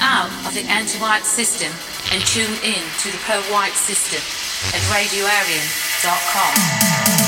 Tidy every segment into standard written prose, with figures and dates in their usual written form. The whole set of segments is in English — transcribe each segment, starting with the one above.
out of the anti-white system and tune in to the pro-white system at radioarian.com.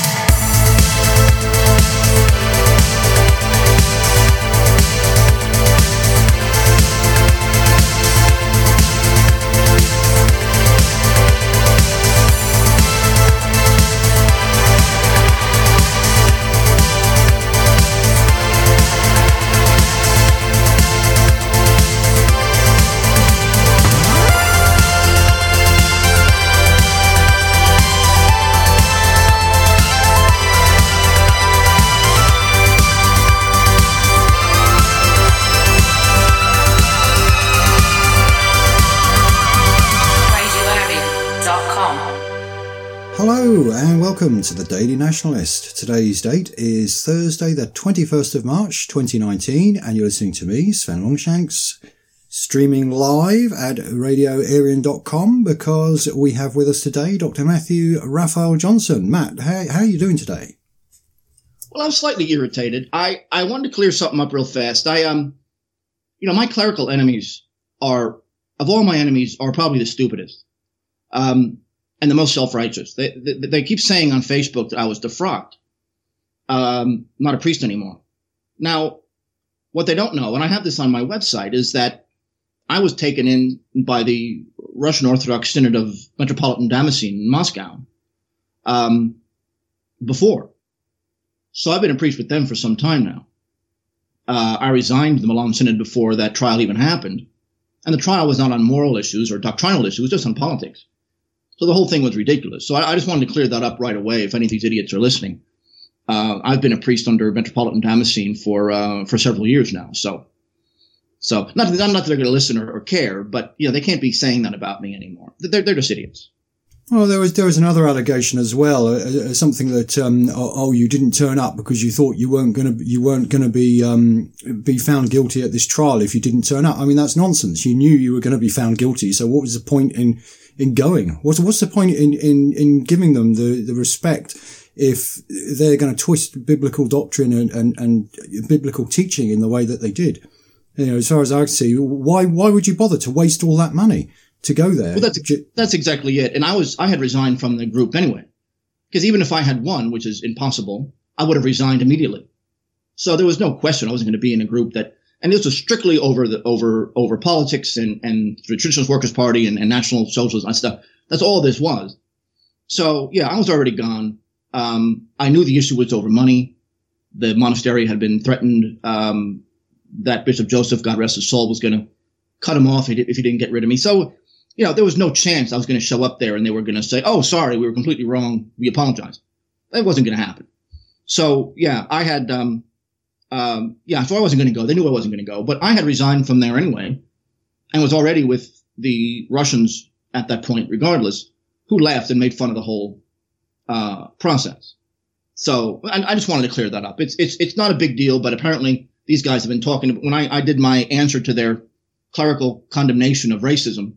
Hello and welcome to the Daily Nationalist. Today's date is Thursday the 21st of March 2019 and you're listening to me, Sven Longshanks, streaming live at radioarian.com because we have with us today Dr. Matthew Raphael Johnson. Matt, how are you doing today? Well, I'm slightly irritated. I wanted to clear something up real fast. My clerical enemies of all my enemies are probably the stupidest. And the most self-righteous. They keep saying on Facebook that I was defrocked. Not a priest anymore. Now, what they don't know, and I have this on my website, is that I was taken in by the Russian Orthodox Synod of Metropolitan Damascene in Moscow before. So I've been a priest with them for some time now. I resigned the Milan Synod before that trial even happened. And the trial was not on moral issues or doctrinal issues, it was just on politics. So the whole thing was ridiculous. So I just wanted to clear that up right away if any of these idiots are listening. I've been a priest under Metropolitan Damascene for several years now. So not that they're going to listen or care, but they can't be saying that about me anymore. They're just idiots. Well, there was another allegation as well, something that you didn't turn up because you thought you weren't going to be found guilty at this trial if you didn't turn up. I mean, that's nonsense. You knew you were going to be found guilty, so what was the point in going? What's the point in giving them the respect if they're going to twist biblical doctrine and biblical teaching in the way that they did? As far as I can see, why would you bother to waste all that money to go there? Well, that's exactly it. And I had resigned from the group anyway, because even if I had won, which is impossible, I would have resigned immediately. So there was no question I wasn't going to be in a group that. And this was strictly over politics and the Traditionalist Workers' Party and National Socialism and stuff. That's all this was. So, yeah, I was already gone. I knew the issue was over money. The monastery had been threatened. That Bishop Joseph, God rest his soul, was going to cut him off if he didn't get rid of me. So, there was no chance I was going to show up there and they were going to say, oh, sorry, we were completely wrong. We apologize. That wasn't going to happen. So, yeah, I had so I wasn't going to go. They knew I wasn't going to go, but I had resigned from there anyway and was already with the Russians at that point, regardless, who laughed and made fun of the whole process. So I just wanted to clear that up. It's not a big deal, but apparently these guys have been talking. When I did my answer to their clerical condemnation of racism,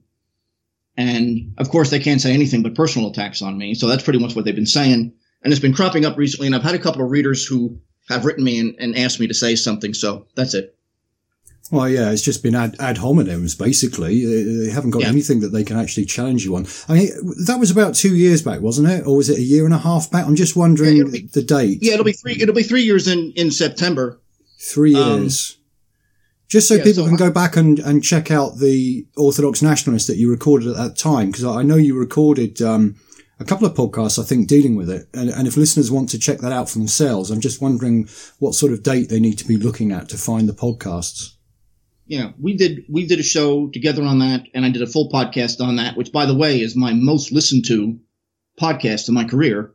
and of course they can't say anything but personal attacks on me. So that's pretty much what they've been saying. And it's been cropping up recently. And I've had a couple of readers who have written me and asked me to say something. So that's it. Well, yeah, it's just been ad hominems, basically. They haven't got anything that they can actually challenge you on. I mean, that was about 2 years back, wasn't it? Or was it a year and a half back? I'm just wondering the date. Yeah, it'll be 3 years in September. 3 years. Just so people can go back and check out the Orthodox Nationalist that you recorded at that time, because I know you recorded a couple of podcasts, I think, dealing with it. And if listeners want to check that out for themselves, I'm just wondering what sort of date they need to be looking at to find the podcasts. Yeah, we did a show together on that, and I did a full podcast on that, which, by the way, is my most listened to podcast in my career.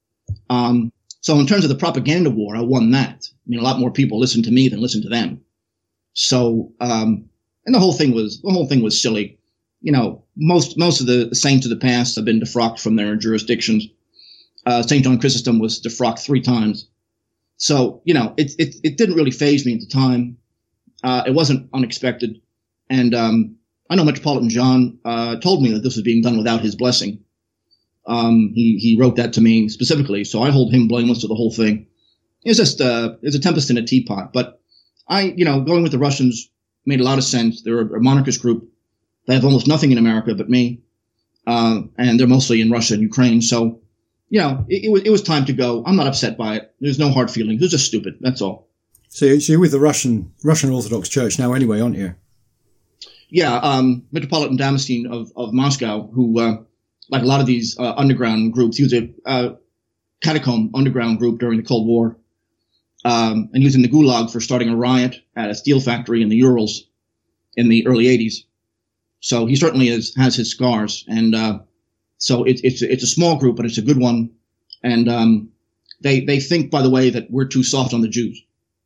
So in terms of the propaganda war, I won that. I mean, a lot more people listened to me than listened to them. So, and the whole thing was silly. Most of the saints of the past have been defrocked from their jurisdictions. St. John Chrysostom was defrocked 3 times. So, it didn't really faze me at the time. It wasn't unexpected. And I know Metropolitan John told me that this was being done without his blessing. He wrote that to me specifically, so I hold him blameless to the whole thing. It's just it's a tempest in a teapot. But going with the Russians made a lot of sense. They're a monarchist group. They have almost nothing in America but me. And they're mostly in Russia and Ukraine. So, it was time to go. I'm not upset by it. There's no hard feelings. It was just stupid. That's all. So you're with the Russian Orthodox Church now anyway, aren't you? Yeah. Metropolitan Damascene of Moscow, who, like a lot of these underground groups, he was a catacomb underground group during the Cold War. And he was in the Gulag for starting a riot at a steel factory in the Urals in the early 80s. So he certainly has his scars. And so it's a small group, but it's a good one. And they think, by the way, that we're too soft on the Jews.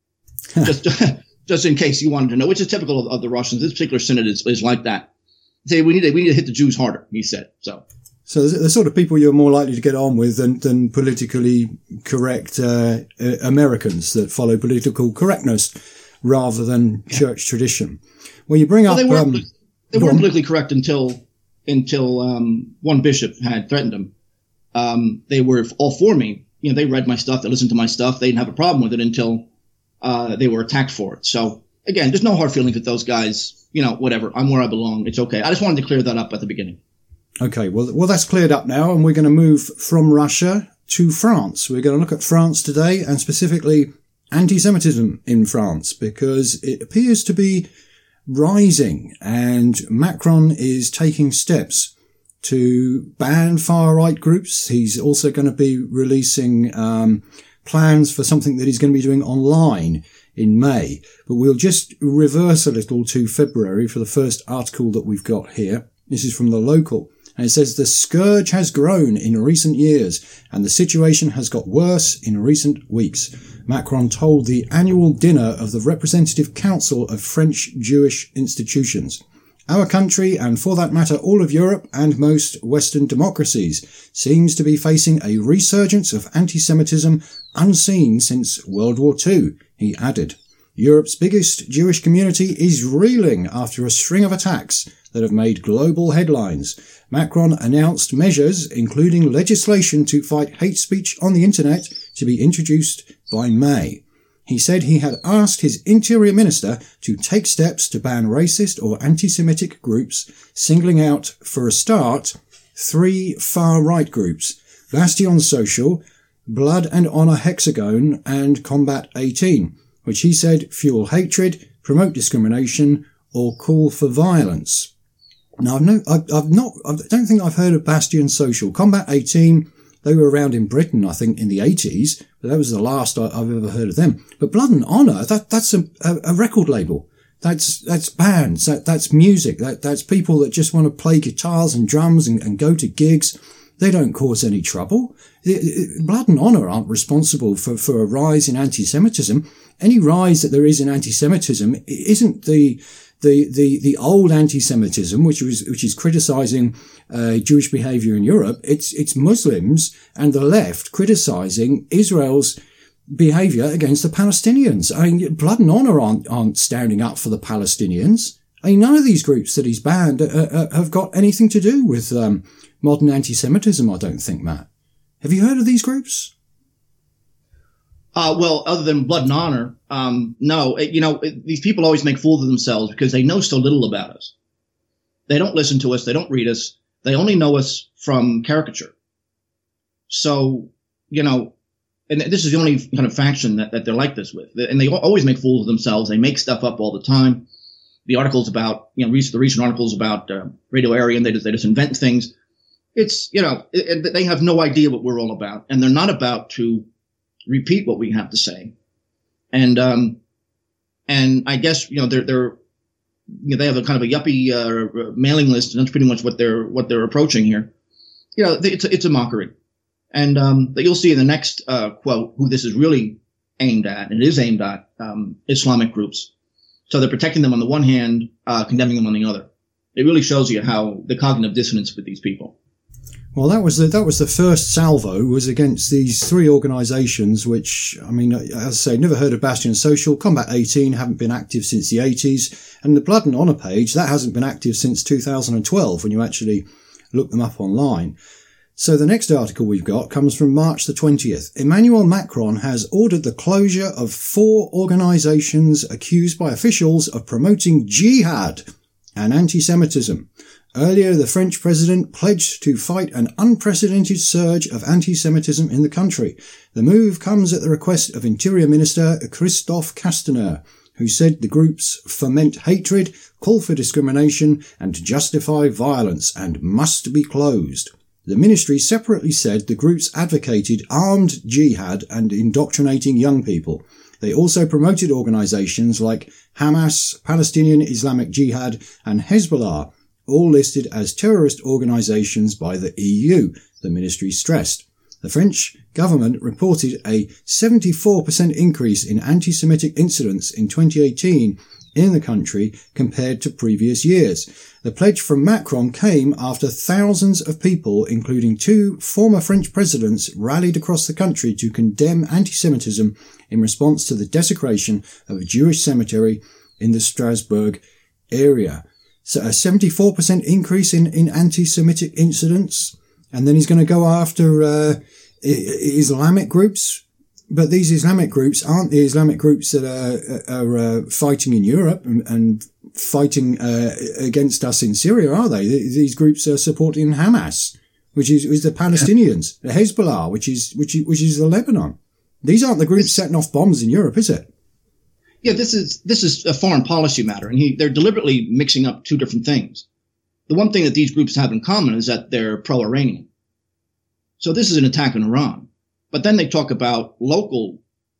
Just in case you wanted to know, which is typical of the Russians. This particular synod is like that. They say we need to hit the Jews harder, he said. So the sort of people you're more likely to get on with than politically correct Americans that follow political correctness rather than church tradition. Well, you bring up they weren't politically correct until one bishop had threatened them. They were all for me. They read my stuff, they listened to my stuff. They didn't have a problem with it until they were attacked for it. So again, there's no hard feelings with those guys. Whatever. I'm where I belong. It's okay. I just wanted to clear that up at the beginning. Okay. Well, that's cleared up now, and we're going to move from Russia to France. We're going to look at France today, and specifically anti-Semitism in France, because it appears to be rising, and Macron is taking steps to ban far-right groups. He's also going to be releasing plans for something that he's going to be doing online in May. But we'll just reverse a little to February for the first article that we've got here. This is from The Local. And it says, the scourge has grown in recent years and the situation has got worse in recent weeks. Macron told the annual dinner of the Representative Council of French Jewish Institutions. Our country, and for that matter all of Europe and most Western democracies, seems to be facing a resurgence of anti-Semitism unseen since World War II, he added. Europe's biggest Jewish community is reeling after a string of attacks that have made global headlines. Macron announced measures, including legislation to fight hate speech on the internet, to be introduced by May. He said he had asked his Interior Minister to take steps to ban racist or anti-Semitic groups, singling out, for a start, 3 far-right groups: Bastion Social, Blood and Honor Hexagon, and Combat 18, which he said fuel hatred, promote discrimination, or call for violence. Now, I don't think I've heard of Bastion Social. Combat 18, they were around in Britain, I think, in the 80s, but that was the last I've ever heard of them. But Blood and Honor, that's a record label. That's bands, that's music, that's people that just want to play guitars and drums and go to gigs. They don't cause any trouble. Blood and Honor aren't responsible for a rise in anti-Semitism. Any rise that there is in anti-Semitism isn't the old anti-Semitism, which is criticizing Jewish behavior in Europe. It's Muslims and the left criticizing Israel's behavior against the Palestinians. I mean, Blood and Honor aren't standing up for the Palestinians. I mean, none of these groups that he's banned have got anything to do with modern anti-Semitism, I don't think, Matt. Have you heard of these groups? Well, other than Blood and Honor, no. These people always make fools of themselves because they know so little about us. They don't listen to us. They don't read us. They only know us from caricature. So, and this is the only kind of faction that they're like this with. And they always make fools of themselves. They make stuff up all the time. The articles about, the recent articles about Radio Aryan, they just invent things. It's, they have no idea what we're all about. And they're not about to repeat what we have to say. And I guess, they have a kind of a yuppie mailing list, and that's pretty much what they're approaching here. It's a mockery. And you'll see in the next quote who this is really aimed at, and it is aimed at Islamic groups. So they're protecting them on the one hand, condemning them on the other. It really shows you how the cognitive dissonance with these people. Well, that was the first salvo was against these 3 organisations, which, I mean, as I say, never heard of Bastion Social. Combat 18 haven't been active since the 80s. And the Blood and Honor page, that hasn't been active since 2012 when you actually look them up online. So the next article we've got comes from March the 20th. Emmanuel Macron has ordered the closure of 4 organisations accused by officials of promoting jihad and anti-Semitism. Earlier, the French president pledged to fight an unprecedented surge of anti-Semitism in the country. The move comes at the request of Interior Minister Christophe Castaner, who said the groups foment hatred, call for discrimination, and justify violence and must be closed. The ministry separately said the groups advocated armed jihad and indoctrinating young people. They also promoted organisations like Hamas, Palestinian Islamic Jihad, and Hezbollah, all listed as terrorist organisations by the EU, the ministry stressed. The French government reported a 74% increase in anti-Semitic incidents in 2018 in the country compared to previous years. The pledge from Macron came after thousands of people, including 2 former French presidents, rallied across the country to condemn anti-Semitism in response to the desecration of a Jewish cemetery in the Strasbourg area. So a 74% increase in anti-Semitic incidents. And then he's going to go after Islamic groups. But these Islamic groups aren't the Islamic groups that are fighting in Europe and fighting against us in Syria, are they? These groups are supporting Hamas, which is the Palestinians, the Hezbollah, which is the Lebanon. These aren't the groups setting off bombs in Europe, is it? Yeah, this is a foreign policy matter, and they're deliberately mixing up 2 different things. The one thing that these groups have in common is that they're pro-Iranian. So this is an attack on Iran. But then they talk about local,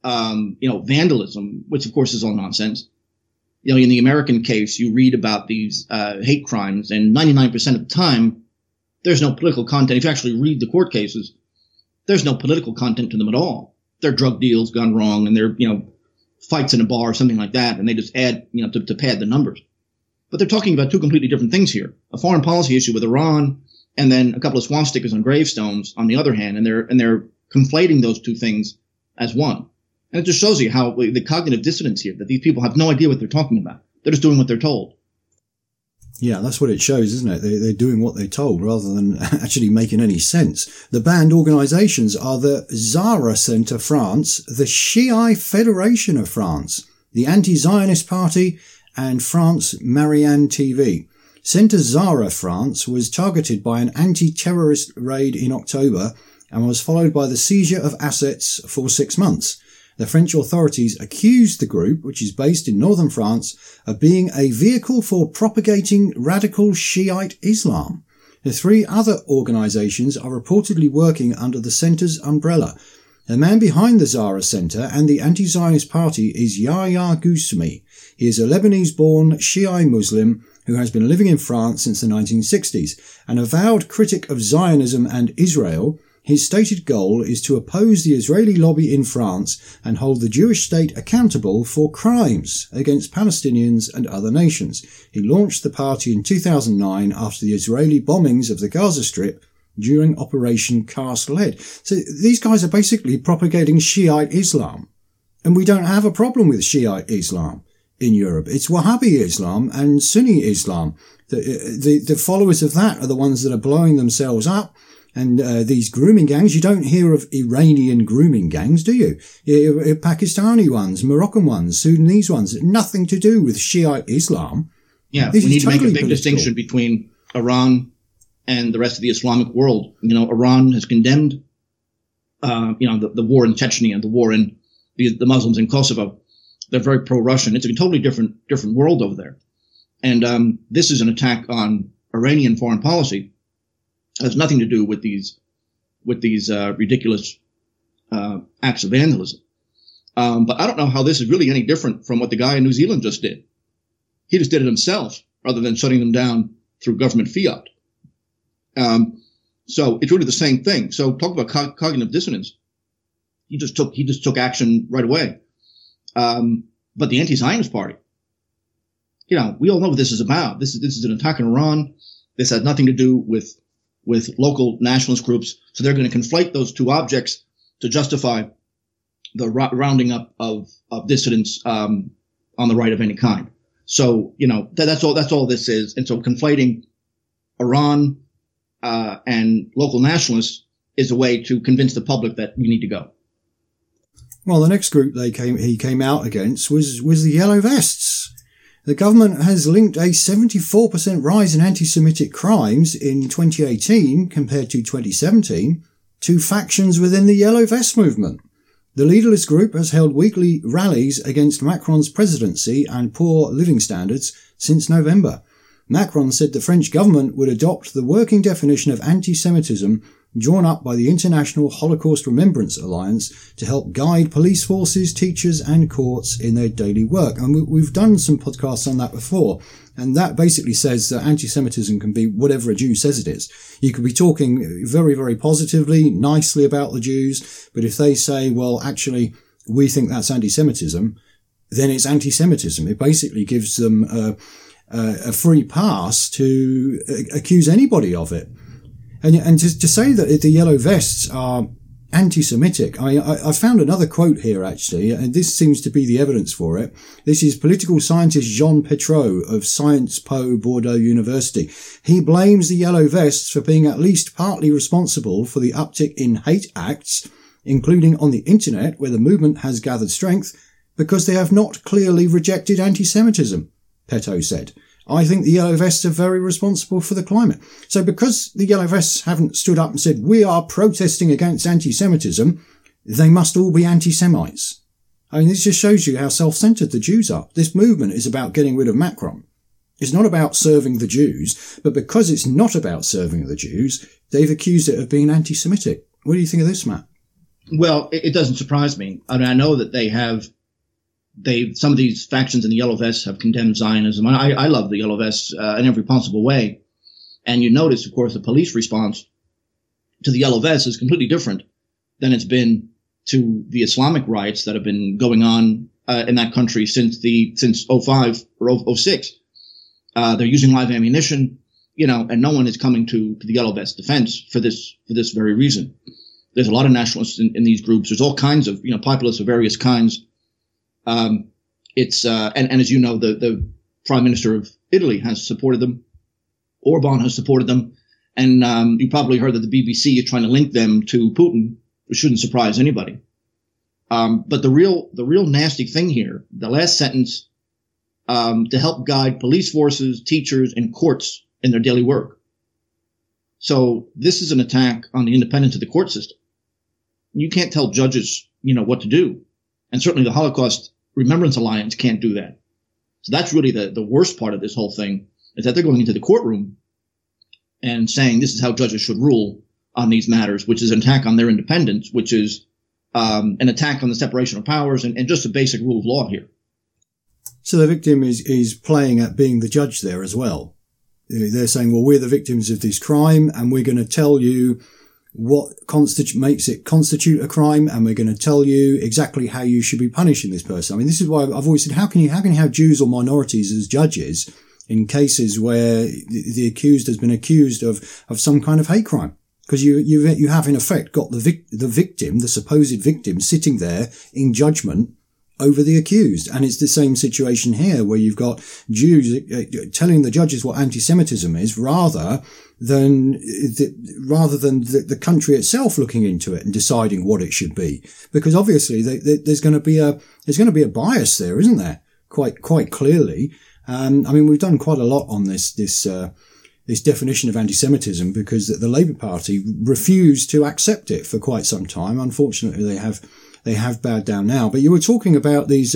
vandalism, which of course is all nonsense. In the American case, you read about these hate crimes, and 99% of the time, there's no political content. If you actually read the court cases, there's no political content to them at all. They're drug deals gone wrong, and they're, fights in a bar or something like that, and they just add, to pad the numbers. But they're talking about 2 completely different things here. A foreign policy issue with Iran, and then a couple of swastikas on gravestones on the other hand, and they're conflating those 2 things as one. And it just shows you how the cognitive dissonance here, that these people have no idea what they're talking about. They're just doing what they're told. Yeah, that's what it shows, isn't it? They're doing what they're told rather than actually making any sense. The banned organisations are the Zara Centre France, the Shiite Federation of France, the Anti-Zionist Party, and France Marianne TV. Centre Zara France was targeted by an anti-terrorist raid in October and was followed by the seizure of assets for 6 months. The French authorities accused the group, which is based in northern France, of being a vehicle for propagating radical Shiite Islam. The 3 other organisations are reportedly working under the centre's umbrella. The man behind the Zara Centre and the Anti-Zionist Party is Yahya Ghousmi. He is a Lebanese-born Shiite Muslim who has been living in France since the 1960s. An avowed critic of Zionism and Israel, his stated goal is to oppose the Israeli lobby in France and hold the Jewish state accountable for crimes against Palestinians and other nations. He launched the party in 2009 after the Israeli bombings of the Gaza Strip during Operation Cast Lead. So these guys are basically propagating Shiite Islam. And we don't have a problem with Shiite Islam in Europe. It's Wahhabi Islam and Sunni Islam. The followers of that are the ones that are blowing themselves up. And these grooming gangs, you don't hear of Iranian grooming gangs, do you? Pakistani ones, Moroccan ones, Sudanese ones, nothing to do with Shiite Islam. Yeah, we need to make a big distinction between Iran and the rest of the Islamic world. Iran has condemned, the war in Chechnya, the war in the Muslims in Kosovo. They're very pro-Russian. It's a totally different world over there. And this is an attack on Iranian foreign policy. It has nothing to do with these ridiculous acts of vandalism. But I don't know how this is really any different from what the guy in New Zealand just did. He just did it himself rather than shutting them down through government fiat. So it's really the same thing. So talk about cognitive dissonance. He just took action right away. But the Anti-Zionist Party, we all know what this is about. This is an attack on Iran. This has nothing to do with local nationalist groups. So they're going to conflate those 2 objects to justify the rounding up of dissidents on the right of any kind. So, that's all this is. And so conflating Iran and local nationalists is a way to convince the public that we need to go. Well, the next group he came out against was the Yellow Vests. The government has linked a 74% rise in anti-Semitic crimes in 2018 compared to 2017 to factions within the Yellow Vest movement. The leaderless group has held weekly rallies against Macron's presidency and poor living standards since November. Macron said the French government would adopt the working definition of anti-Semitism drawn up by the International Holocaust Remembrance Alliance to help guide police forces, teachers and courts in their daily work. And we've done some podcasts on that before. And that basically says that anti-Semitism can be whatever a Jew says it is. You could be talking very, very positively, nicely about the Jews. But if they say, well, actually, we think that's anti-Semitism, then it's anti-Semitism. It basically gives them a free pass to accuse anybody of it. And to say that the Yellow Vests are anti-Semitic, I found another quote here actually, and this seems to be the evidence for it. This is political scientist Jean Petrot of Sciences Po Bordeaux University. He blames the Yellow Vests for being at least partly responsible for the uptick in hate acts, including on the internet where the movement has gathered strength, because they have not clearly rejected anti-Semitism, Petrot said. I think the Yellow Vests are very responsible for the climate. So because the Yellow Vests haven't stood up and said, we are protesting against anti-Semitism, they must all be anti-Semites. I mean, this just shows you how self-centered the Jews are. This movement is about getting rid of Macron. It's not about serving the Jews, but because it's not about serving the Jews, they've accused it of being anti-Semitic. What do you think of this, Matt? Well, it doesn't surprise me. I mean, I know that some of these factions in the Yellow Vests have condemned Zionism. I love the Yellow Vests in every possible way. And you notice, of course, the police response to the Yellow Vests is completely different than it's been to the Islamic riots that have been going on in that country since 05 or 06. They're using live ammunition, and no one is coming to the Yellow Vest defense for this very reason. There's a lot of nationalists in these groups. There's all kinds of, populists of various kinds. And as you know, the Prime Minister of Italy has supported them. Orban has supported them. And you probably heard that the BBC is trying to link them to Putin, which shouldn't surprise anybody. But the real nasty thing here, the last sentence, to help guide police forces, teachers, and courts in their daily work. So this is an attack on the independence of the court system. You can't tell judges, what to do. And certainly the Holocaust Remembrance Alliance can't do that. So that's really the worst part of this whole thing, is that they're going into the courtroom and saying this is how judges should rule on these matters, which is an attack on their independence, which is an attack on the separation of powers and just a basic rule of law here. So the victim is playing at being the judge there as well. They're saying, well, we're the victims of this crime and we're going to tell you what makes it constitute a crime, and we're going to tell you exactly how you should be punishing this person. I mean, this is why I've always said, how can you have Jews or minorities as judges in cases where the accused has been accused of some kind of hate crime? Because you have in effect got the victim, the supposed victim, sitting there in judgment over the accused. And it's the same situation here where you've got Jews telling the judges what anti-Semitism is rather than the country itself looking into it and deciding what it should be. Because obviously there's going to be a bias there, isn't there? Quite clearly. I mean, we've done quite a lot on this definition of anti-Semitism because the Labour Party refused to accept it for quite some time. Unfortunately, they have bowed down now. But you were talking about these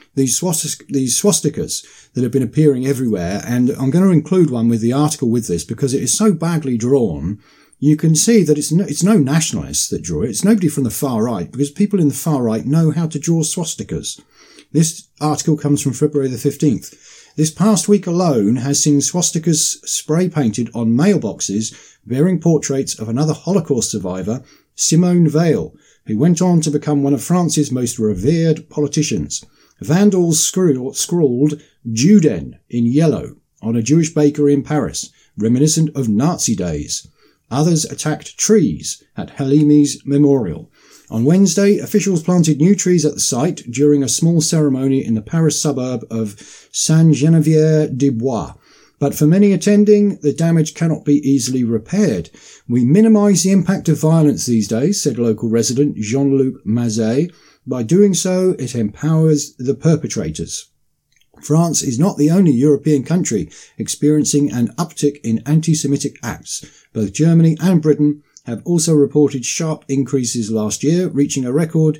swastikas that have been appearing everywhere, and I'm going to include one with the article with this because it is so badly drawn. You can see that it's no nationalists that draw it. It's nobody from the far right, because people in the far right know how to draw swastikas. This article comes from February the 15th. This past week alone has seen swastikas spray painted on mailboxes bearing portraits of another Holocaust survivor, Simone Veil, who went on to become one of France's most revered politicians. Vandals scrawled Juden in yellow on a Jewish bakery in Paris, reminiscent of Nazi days. Others attacked trees at Halimi's memorial. On Wednesday, officials planted new trees at the site during a small ceremony in the Paris suburb of Saint-Geneviève-des-Bois. But for many attending, the damage cannot be easily repaired. We minimise the impact of violence these days, said local resident Jean-Luc Mazet. By doing so, it empowers the perpetrators. France is not the only European country experiencing an uptick in anti-Semitic acts. Both Germany and Britain have also reported sharp increases last year, reaching a record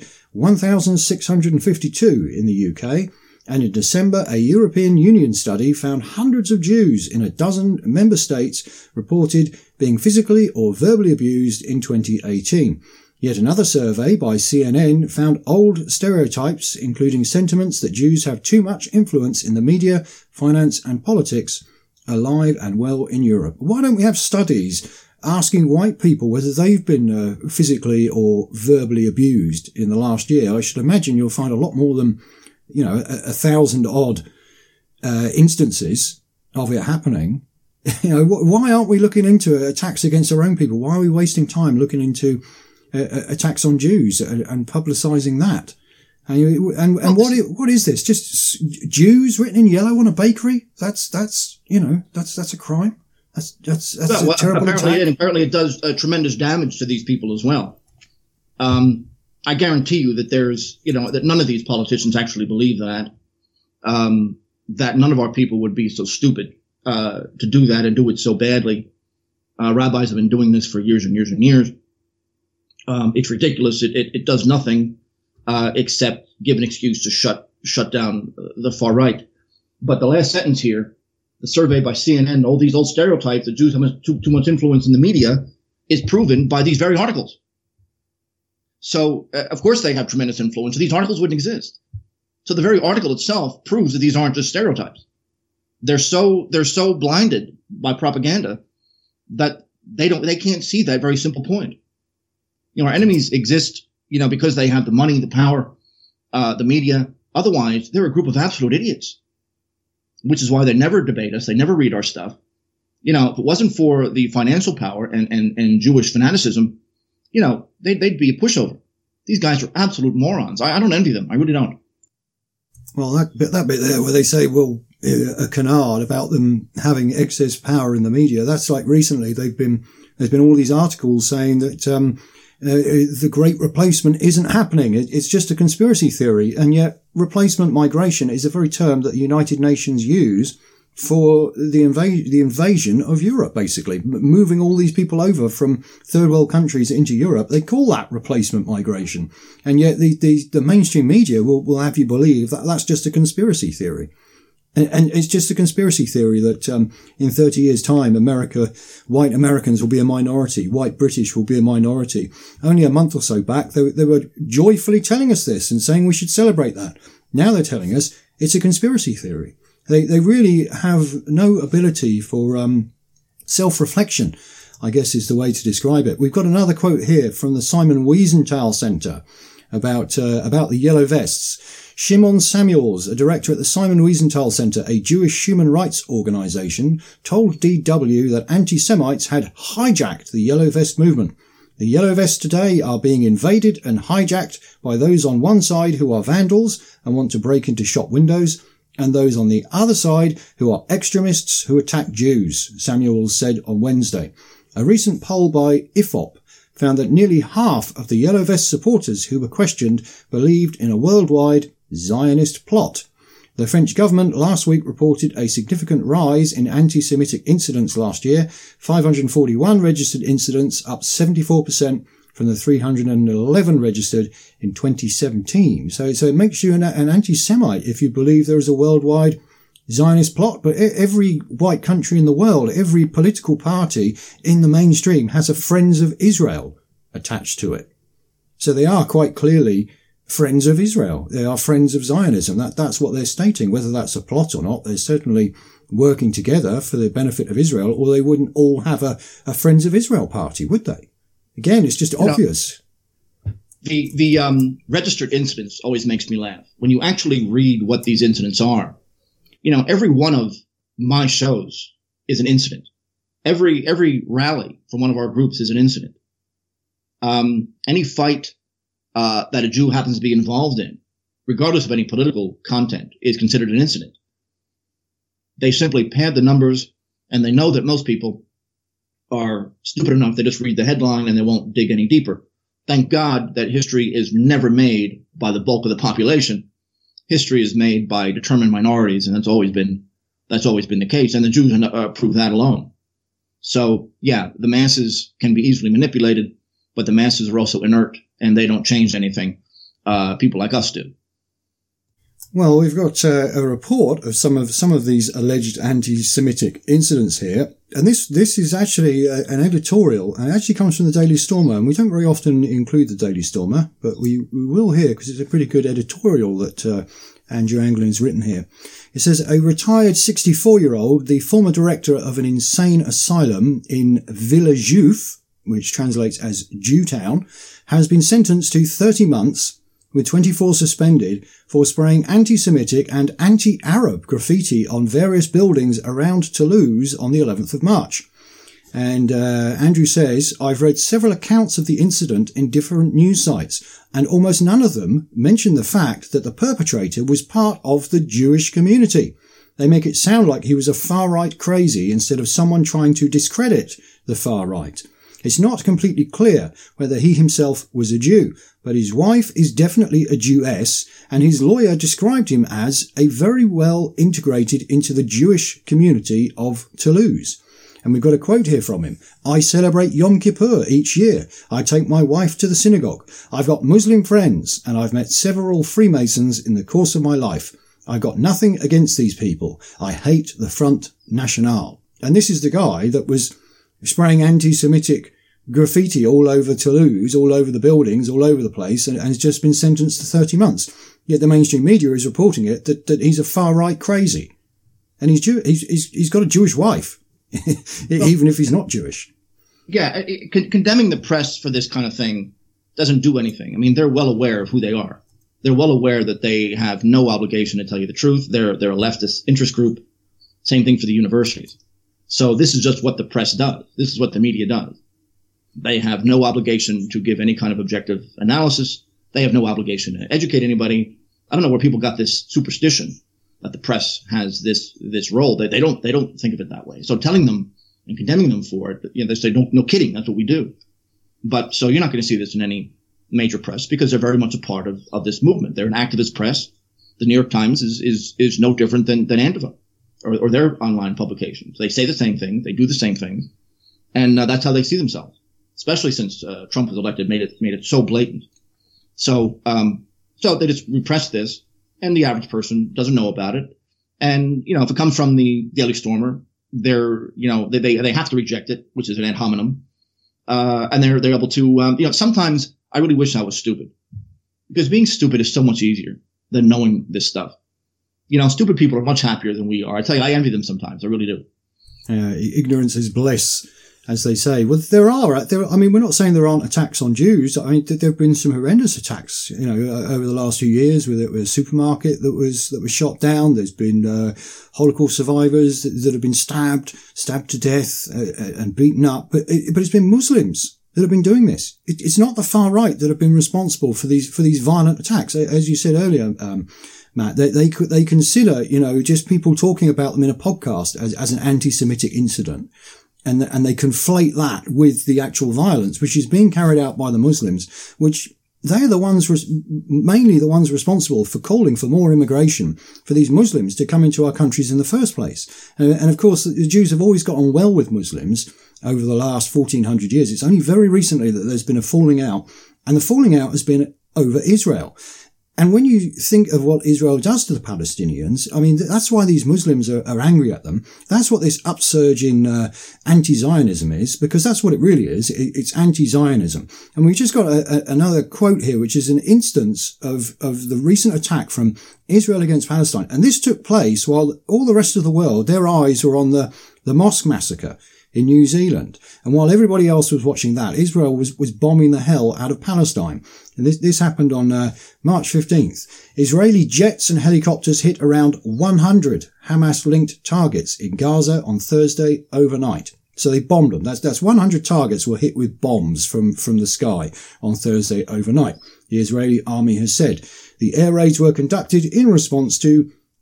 1,652 in the UK. And in December, a European Union study found hundreds of Jews in a dozen member states reported being physically or verbally abused in 2018. Yet another survey by CNN found old stereotypes, including sentiments that Jews have too much influence in the media, finance and politics, alive and well in Europe. Why don't we have studies asking white people whether they've been physically or verbally abused in the last year? I should imagine you'll find a lot more than, 1,000 odd instances of it happening. Why aren't we looking into attacks against our own people? Why are we wasting time looking into attacks on Jews and publicising that? And what is this? Just Jews written in yellow on a bakery? That's a crime. That's a terrible attack. Apparently it does tremendous damage to these people as well. I guarantee you that that none of these politicians actually believe that none of our people would be so stupid to do that and do it so badly. Rabbis have been doing this for years and years and years. It's ridiculous. It does nothing except give an excuse to shut down the far right. But the last sentence here, the survey by CNN, all these old stereotypes that Jews have too much influence in the media, is proven by these very articles. So, of course, they have tremendous influence. These articles wouldn't exist. So the very article itself proves that these aren't just stereotypes. They're so blinded by propaganda that they can't see that very simple point. Our enemies exist, because they have the money, the power, the media. Otherwise, they're a group of absolute idiots, which is why they never debate us. They never read our stuff. If it wasn't for the financial power and Jewish fanaticism, they'd be a pushover. These guys are absolute morons. I don't envy them. I really don't. Well, that bit there where they say, a canard about them having excess power in the media. That's like recently there's been all these articles saying that, the great replacement isn't happening. It's just a conspiracy theory. And yet replacement migration is a very term that the United Nations use for the invasion of Europe, basically. Moving all these people over from third world countries into Europe, they call that replacement migration. And yet the mainstream media will have you believe that that's just a conspiracy theory. And it's just a conspiracy theory that in 30 years' time, white Americans will be a minority, white British will be a minority. Only a month or so back, they were joyfully telling us this and saying we should celebrate that. Now they're telling us it's a conspiracy theory. They really have no ability for self-reflection, I guess is the way to describe it. We've got another quote here from the Simon Wiesenthal Center about the Yellow Vests. Shimon Samuels, a director at the Simon Wiesenthal Center, a Jewish human rights organization, told DW that anti-Semites had hijacked the Yellow Vest movement. The Yellow Vests today are being invaded and hijacked by those on one side who are vandals and want to break into shop windows, and those on the other side who are extremists who attack Jews, Samuels said on Wednesday. A recent poll by IFOP found that nearly half of the Yellow Vest supporters who were questioned believed in a worldwide Zionist plot. The French government last week reported a significant rise in anti-Semitic incidents last year, 541 registered incidents, up 74% from the 311 registered in 2017. So it makes you an anti-Semite if you believe there is a worldwide Zionist plot. But every white country in the world, every political party in the mainstream has a Friends of Israel attached to it. So they are quite clearly friends of Israel. They are friends of Zionism. That's what they're stating. Whether that's a plot or not, they're certainly working together for the benefit of Israel, or they wouldn't all have a Friends of Israel party, would they? Again, it's just obvious. The registered incidents always makes me laugh. When you actually read what these incidents are, every one of my shows is an incident. Every rally from one of our groups is an incident. Any fight that a Jew happens to be involved in, regardless of any political content, is considered an incident. They simply pad the numbers, and they know that most people are stupid enough to just read the headline and they won't dig any deeper. Thank God that history is never made by the bulk of the population. History is made by determined minorities, and that's always been the case. And the Jews prove that alone. So, yeah, the masses can be easily manipulated, but the masses are also inert, and they don't change anything. People like us do. Well, we've got a report of some of these alleged anti-Semitic incidents here, and this is actually an editorial, and it actually comes from the Daily Stormer, and we don't very often include the Daily Stormer, but we will here because it's a pretty good editorial that Andrew Anglin's written here. It says, a retired 64-year-old, the former director of an insane asylum in Villejuif, which translates as Jewtown, has been sentenced to 30 months with 24 suspended for spraying anti-Semitic and anti-Arab graffiti on various buildings around Toulouse on the 11th of March. And Andrew says, I've read several accounts of the incident in different news sites, and almost none of them mention the fact that the perpetrator was part of the Jewish community. They make it sound like he was a far-right crazy instead of someone trying to discredit the far-right. It's not completely clear whether he himself was a Jew, but his wife is definitely a Jewess, and his lawyer described him as a very well integrated into the Jewish community of Toulouse. And we've got a quote here from him. I celebrate Yom Kippur each year. I take my wife to the synagogue. I've got Muslim friends, and I've met several Freemasons in the course of my life. I've got nothing against these people. I hate the Front National. And this is the guy that was spraying anti-Semitic graffiti all over Toulouse, all over the buildings, all over the place, and has just been sentenced to 30 months. Yet the mainstream media is reporting it that he's a far-right crazy. And he's got a Jewish wife, even if he's not Jewish. Yeah, condemning the press for this kind of thing doesn't do anything. I mean, they're well aware of who they are. They're well aware that they have no obligation to tell you the truth. They're a leftist interest group. Same thing for the universities. So this is just what the press does. This is what the media does. They have no obligation to give any kind of objective analysis. They have no obligation to educate anybody. I don't know where people got this superstition that the press has this role. They don't think of it that way. So telling them and condemning them for it, they say, no kidding, that's what we do. But so you're not going to see this in any major press because they're very much a part of this movement. They're an activist press. The New York Times is no different than Antifa. Or their online publications. They say the same thing. They do the same things. And that's how they see themselves, especially since Trump was elected, made it so blatant. So they just repress this, and the average person doesn't know about it. And, if it comes from the Daily Stormer, they have to reject it, which is an ad hominem. And they're able to, sometimes I really wish I was stupid, because being stupid is so much easier than knowing this stuff. Stupid people are much happier than we are. I tell you, I envy them sometimes. I really do. Ignorance is bliss, as they say. Well, we're not saying there aren't attacks on Jews. I mean, there have been some horrendous attacks, over the last few years, with a supermarket that was shot down. There's been Holocaust survivors that have been stabbed to death and beaten up. But it's been Muslims that have been doing this. It's not the far right that have been responsible for these violent attacks. As you said earlier, Matt, they consider, just people talking about them in a podcast as an anti-Semitic incident. And they conflate that with the actual violence, which is being carried out by the Muslims, which they are mainly the ones responsible for calling for more immigration for these Muslims to come into our countries in the first place. And of course, the Jews have always got on well with Muslims over the last 1400 years. It's only very recently that there's been a falling out, and the falling out has been over Israel. And when you think of what Israel does to the Palestinians, I mean, that's why these Muslims are angry at them. That's what this upsurge in anti-Zionism is, because that's what it really is. It's anti-Zionism. And we've just got another quote here, which is an instance of the recent attack from Israel against Palestine. And this took place while all the rest of the world, their eyes were on the mosque massacre in New Zealand. And while everybody else was watching that, Israel was bombing the hell out of Palestine. And this happened on March 15th. Israeli jets and helicopters hit around 100 Hamas-linked targets in Gaza on Thursday overnight. So they bombed them. That's 100 targets were hit with bombs from the sky on Thursday overnight. The Israeli army has said the air raids were conducted in response to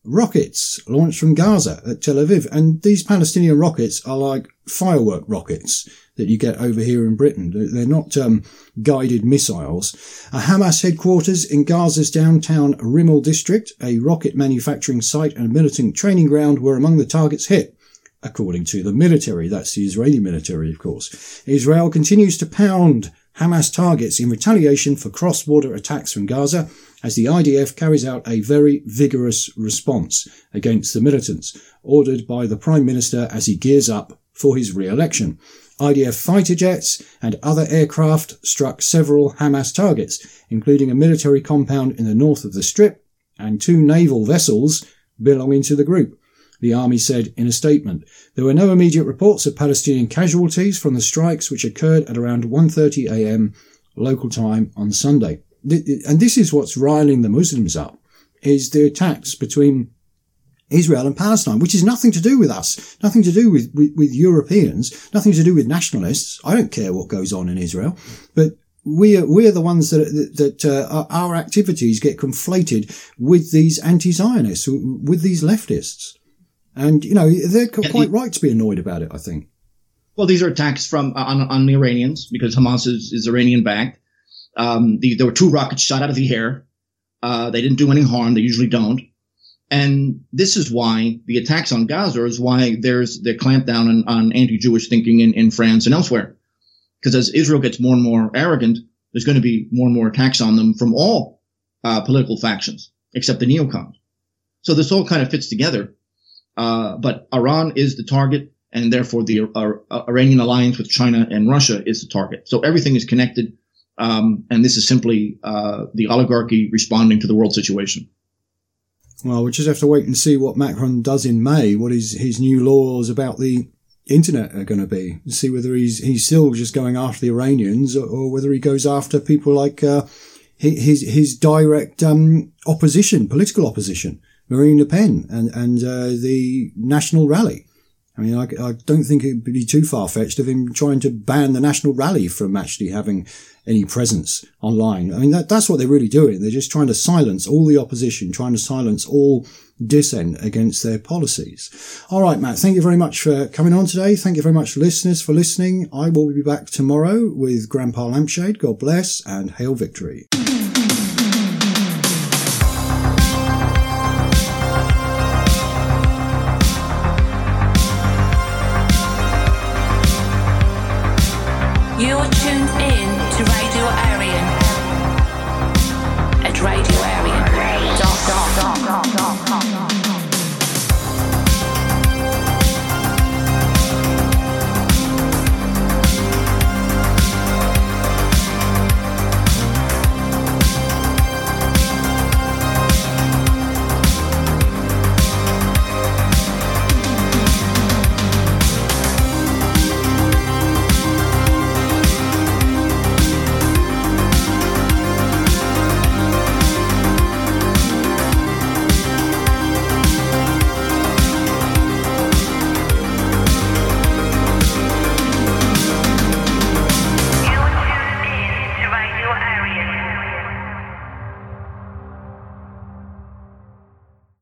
rockets launched from Gaza at Tel Aviv. And these Palestinian rockets are like firework rockets that you get over here in Britain. They're not guided missiles. A Hamas headquarters in Gaza's downtown Rimmel district, a rocket manufacturing site and militant training ground were among the targets hit, according to the military. That's the Israeli military, of course. Israel continues to pound Hamas targets in retaliation for cross-border attacks from Gaza as the IDF carries out a very vigorous response against the militants, ordered by the Prime Minister as he gears up for his re-election. IDF fighter jets and other aircraft struck several Hamas targets, including a military compound in the north of the Strip and 2 naval vessels belonging to the group. The army said in a statement. There were no immediate reports of Palestinian casualties from the strikes, which occurred at around 1:30 a.m. local time on Sunday. And this is what's riling the Muslims up, is the attacks between Israel and Palestine, which is nothing to do with us, nothing to do with Europeans, nothing to do with nationalists. I don't care what goes on in Israel, but we're the ones that our activities get conflated with these anti-Zionists, with these leftists. And, you know, they're quite right to be annoyed about it, I think. Well, these are attacks on the Iranians because Hamas is Iranian-backed. There were 2 rockets shot out of the air. They didn't do any harm. They usually don't. And this is why the attacks on Gaza is why there's the clampdown on anti-Jewish thinking in France and elsewhere. Because as Israel gets more and more arrogant, there's going to be more and more attacks on them from all political factions, except the neocons. So this all kind of fits together. But Iran is the target, and therefore the Iranian alliance with China and Russia is the target. So everything is connected, and this is simply the oligarchy responding to the world situation. Well, we'll just have to wait and see what Macron does in May, what his new laws about the internet are going to be. See whether he's still just going after the Iranians or whether he goes after people like his direct opposition, political opposition. Marine Le Pen and the National Rally. I mean, I don't think it would be too far-fetched of him trying to ban the National Rally from actually having any presence online. I mean, that's what they're really doing. They're just trying to silence all the opposition, trying to silence all dissent against their policies. All right, Matt, thank you very much for coming on today. Thank you very much, listeners, for listening. I will be back tomorrow with Grandpa Lampshade. God bless and hail victory. You're tuned in